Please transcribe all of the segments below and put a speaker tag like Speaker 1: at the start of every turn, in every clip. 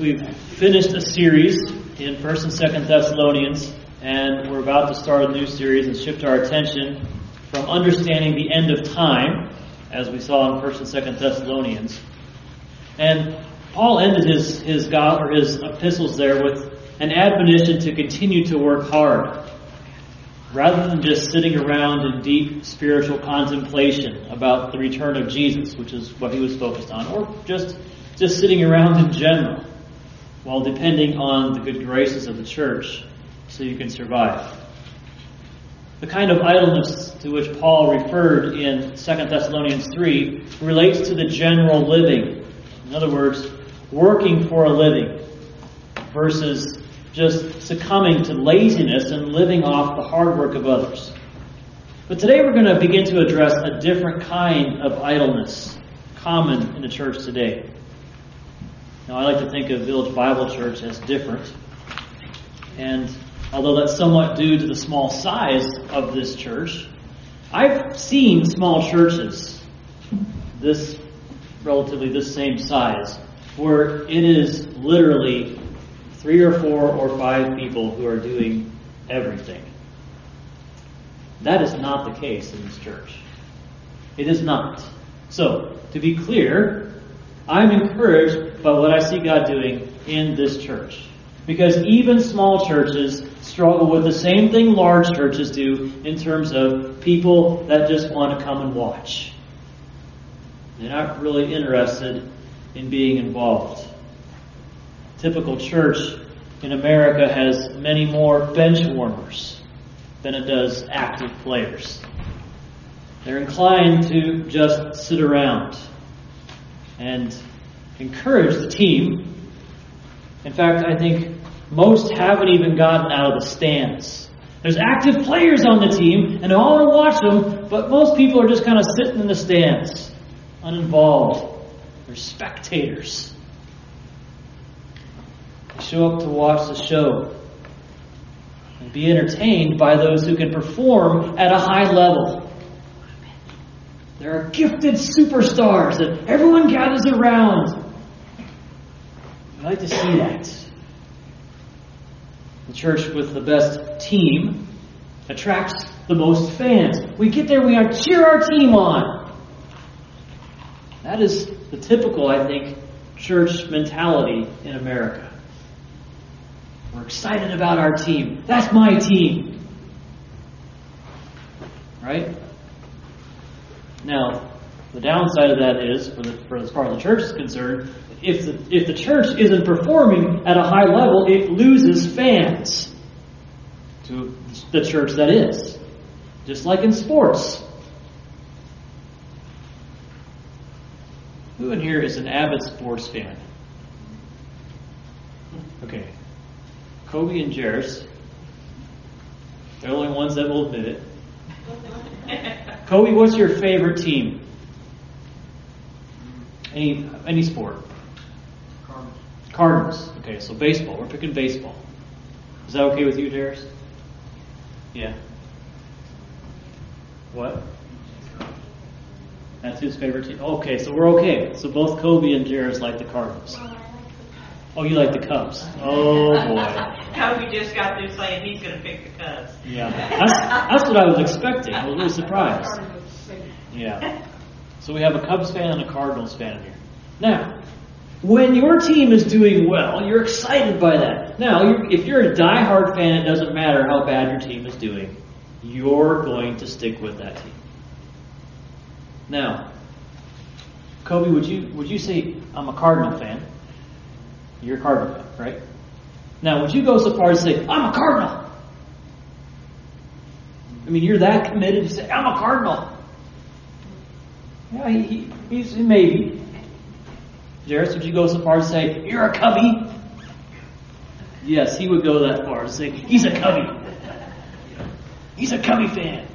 Speaker 1: We've finished a series in 1st and 2nd Thessalonians, and we're about to start a new series and shift our attention from understanding the end of time, as we saw in 1st and 2nd Thessalonians. And Paul ended his epistles there with an admonition to continue to work hard, rather than just sitting around in deep spiritual contemplation about the return of Jesus, which is what he was focused on, or just sitting around in general, while depending on the good graces of the church so you can survive. The kind of idleness to which Paul referred in 2 Thessalonians 3 relates to the general living. In other words, working for a living versus just succumbing to laziness and living off the hard work of others. But today we're going to begin to address a different kind of idleness common in the church today. Now, I like to think of Village Bible Church as different. And although that's somewhat due to the small size of this church, I've seen small churches this same size, where it is literally 3 or 4 or 5 people who are doing everything. That is not the case in this church. It is not. So, to be clear, I'm encouraged by what I see God doing in this church. Because even small churches struggle with the same thing large churches do in terms of people that just want to come and watch. They're not really interested in being involved. Typical church in America has many more bench warmers than it does active players. They're inclined to just sit around and encourage the team. In fact, I think most haven't even gotten out of the stands. There's active players on the team, and I want to watch them, but most people are just kind of sitting in the stands, uninvolved. They're spectators. They show up to watch the show and be entertained by those who can perform at a high level. There are gifted superstars that everyone gathers around. I like to see that. The church with the best team attracts the most fans. We get there, we cheer our team on. That is the typical, I think, church mentality in America. We're excited about our team. That's my team. Right? Now, the downside of that is, for as far as the church is concerned, if the church isn't performing at a high level, it loses fans to the church that is. Just like in sports. Who in here is an avid sports fan? Okay. Kobe and Jairus. They're the only ones that will admit it. Kobe, what's your favorite team? Any sport? Cardinals. Okay, so baseball. We're picking baseball. Is that okay with you, Jairus? Yeah. What? That's his favorite team. Okay, so we're okay. So both Kobe and Jairus like the Cardinals. Oh, you like the Cubs. Oh, boy.
Speaker 2: Kobe just got through saying he's going to pick the Cubs.
Speaker 1: Yeah, that's what I was expecting. I was really surprised. Yeah. So we have a Cubs fan and a Cardinals fan here. Now, when your team is doing well, you're excited by that. Now, if you're a diehard fan, it doesn't matter how bad your team is doing. You're going to stick with that team. Now, Kobe, would you say I'm a Cardinal fan? You're a Cardinal fan, right? Now, would you go so far as to say, I'm a Cardinal? I mean, you're that committed to say, I'm a Cardinal. Yeah, he's maybe. Jairus, would you go so far as to say, you're a Cubby? Yes, he would go that far to say, he's a Cubby. He's a Cubby fan.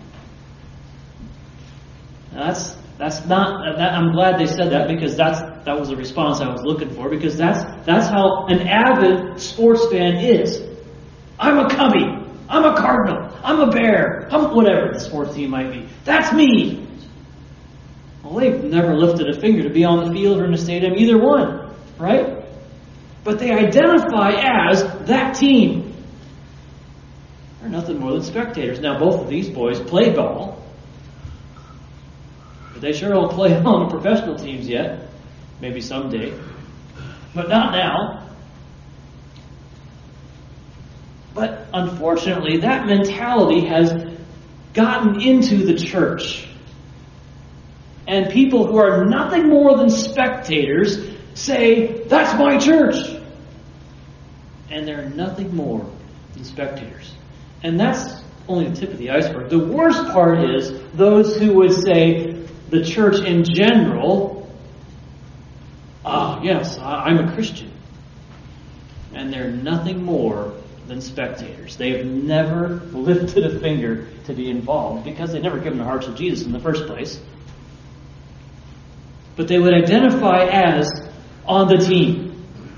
Speaker 1: Now, that's not. I'm glad they said that, because that was the response I was looking for. Because that's how an avid sports fan is. I'm a Cubby. I'm a Cardinal. I'm a Bear. I'm whatever the sports team might be. That's me. Well, they've never lifted a finger to be on the field or in the stadium, either one, right? But they identify as that team. They're nothing more than spectators. Now, both of these boys play ball, but they sure don't play on professional teams yet. Maybe someday. But not now. But unfortunately, that mentality has gotten into the church. And people who are nothing more than spectators say, "That's my church." And they're nothing more than spectators. And that's only the tip of the iceberg. The worst part is those who would say the church in general, yes, I'm a Christian. And they're nothing more than spectators. They have never lifted a finger to be involved because they've never given their hearts to Jesus in the first place. But they would identify as on the team.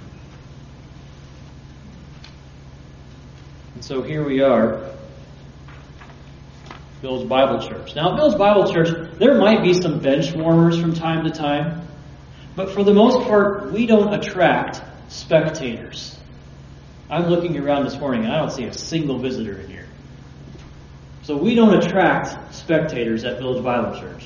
Speaker 1: And so here we are, Bill's Bible Church. Now, at Bill's Bible Church, there might be some bench warmers from time to time, but for the most part, we don't attract spectators. I'm looking around this morning and I don't see a single visitor in here. So we don't attract spectators at Village Bible Church.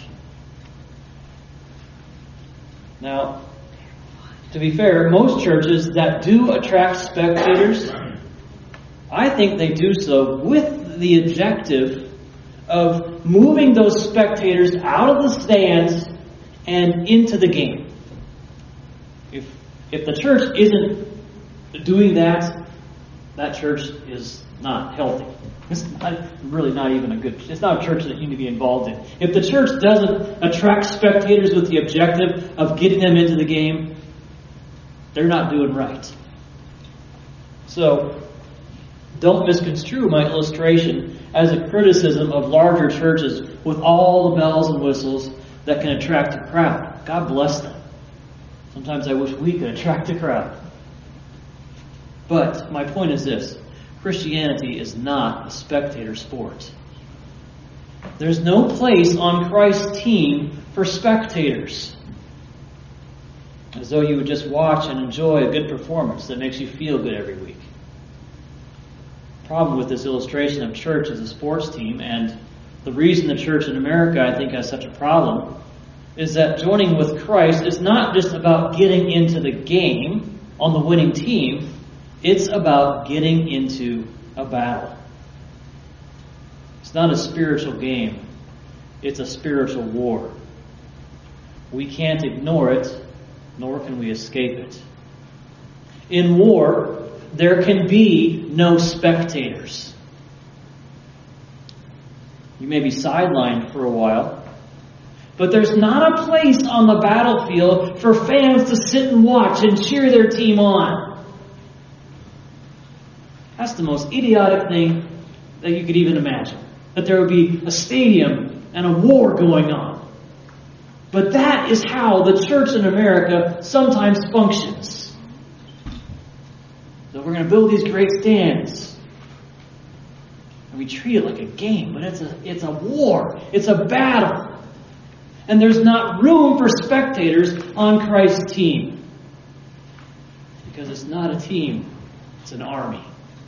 Speaker 1: Now, to be fair, most churches that do attract spectators, I think they do so with the objective of moving those spectators out of the stands and into the game. If the church isn't doing that, that church is not healthy. It's really not even it's not a church that you need to be involved in. If the church doesn't attract spectators with the objective of getting them into the game, they're not doing right. So, don't misconstrue my illustration as a criticism of larger churches with all the bells and whistles that can attract a crowd. God bless them. Sometimes I wish we could attract a crowd. But my point is this. Christianity is not a spectator sport. There's no place on Christ's team for spectators. As though you would just watch and enjoy a good performance that makes you feel good every week. The problem with this illustration of church as a sports team, and the reason the church in America, I think, has such a problem, is that joining with Christ is not just about getting into the game on the winning team. It's about getting into a battle. It's not a spiritual game. It's a spiritual war. We can't ignore it, nor can we escape it. In war, there can be no spectators. You may be sidelined for a while, but there's not a place on the battlefield for fans to sit and watch and cheer their team on. That's the most idiotic thing that you could even imagine. That there would be a stadium and a war going on. But that is how the church in America sometimes functions. So we're going to build these great stands. And we treat it like a game, but it's a war. It's a battle. And there's not room for spectators on Christ's team. Because it's not a team, it's an army.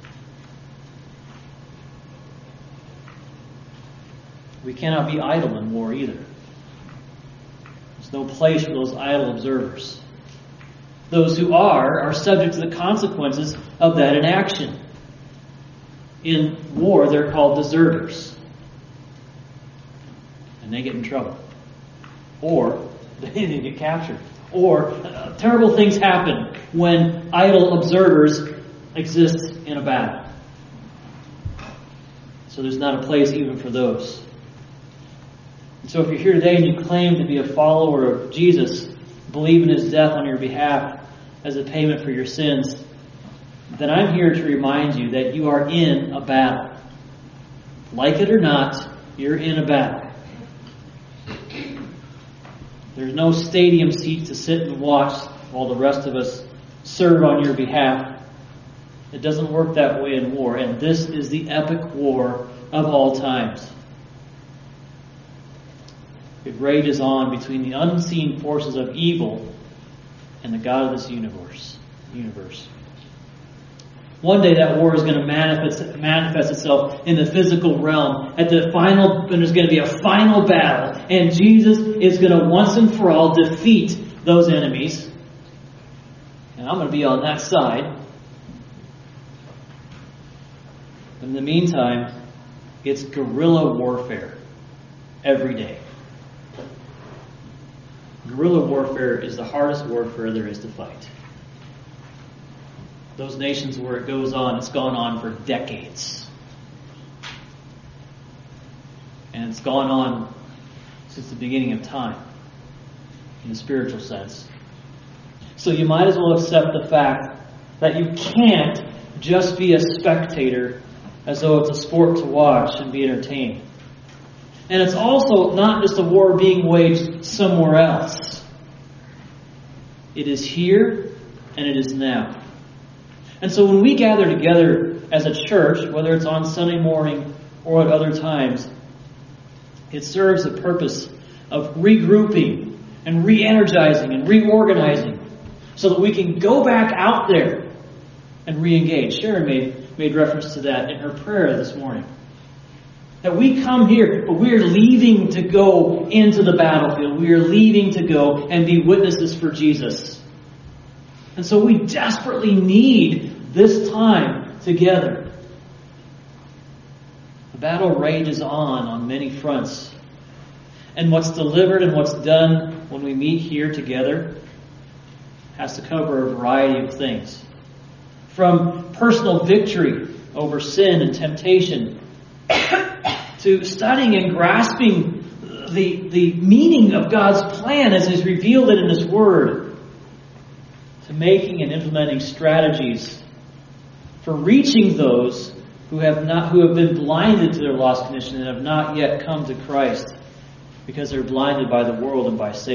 Speaker 1: We cannot be idle in war either. There's no place for those idle observers. Those who are subject to the consequences of that inaction. In war, they're called deserters. And they get in trouble. Or they get captured. Or terrible things happen when idle observers exist in a battle. So there's not a place even for those. So if you're here today and you claim to be a follower of Jesus, believe in His death on your behalf as a payment for your sins, then I'm here to remind you that you are in a battle. Like it or not, you're in a battle. There's no stadium seat to sit and watch while the rest of us serve on your behalf. It doesn't work that way in war, and this is the epic war of all times. It rages on between the unseen forces of evil and the God of this universe. universe. One day that war is going to manifest itself in the physical realm. When there's going to be a final battle, and Jesus is going to once and for all defeat those enemies. And I'm going to be on that side. In the meantime, it's guerrilla warfare every day. Guerrilla warfare is the hardest warfare there is to fight. Those nations where it goes on, it's gone on for decades. And it's gone on since the beginning of time, in the spiritual sense. So you might as well accept the fact that you can't just be a spectator as though it's a sport to watch and be entertained. And it's also not just a war being waged somewhere else. It is here and it is now. And so when we gather together as a church, whether it's on Sunday morning or at other times, it serves the purpose of regrouping and re-energizing and reorganizing so that we can go back out there and re-engage. Sharon made reference to that in her prayer this morning. That we come here, but we are leaving to go into the battlefield. We are leaving to go and be witnesses for Jesus. And so we desperately need this time together. The battle rages on many fronts. And what's delivered and what's done when we meet here together has to cover a variety of things. From personal victory over sin and temptation, to studying and grasping the meaning of God's plan as He's revealed it in His Word, to making and implementing strategies for reaching those who have been blinded to their lost condition and have not yet come to Christ because they're blinded by the world and by Satan.